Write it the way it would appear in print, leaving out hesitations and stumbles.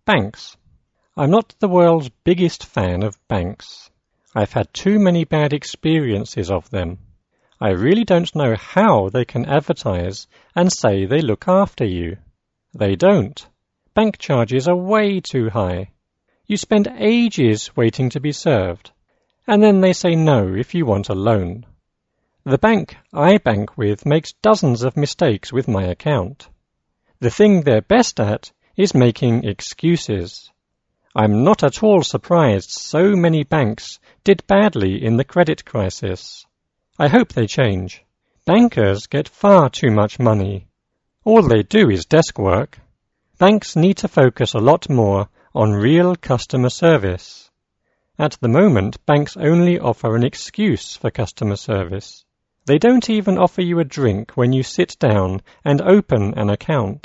Banks. I'm not the world's biggest fan of banks. I've had too many bad experiences of them. I really don't know how they can advertise and say they look after you. They don't. Bank charges are way too high. You spend ages waiting to be served, and then they say no if you want a loan. The bank I bank with makes dozens of mistakes with my account. The thing they're best at is making excuses. I'm not at all surprised so many banks did badly in the credit crisis. I hope they change. Bankers get far too much money. All they do is desk work. Banks need to focus a lot more on real customer service. At the moment, banks only offer an excuse for customer service. They don't even offer you a drink when you sit down and open an account.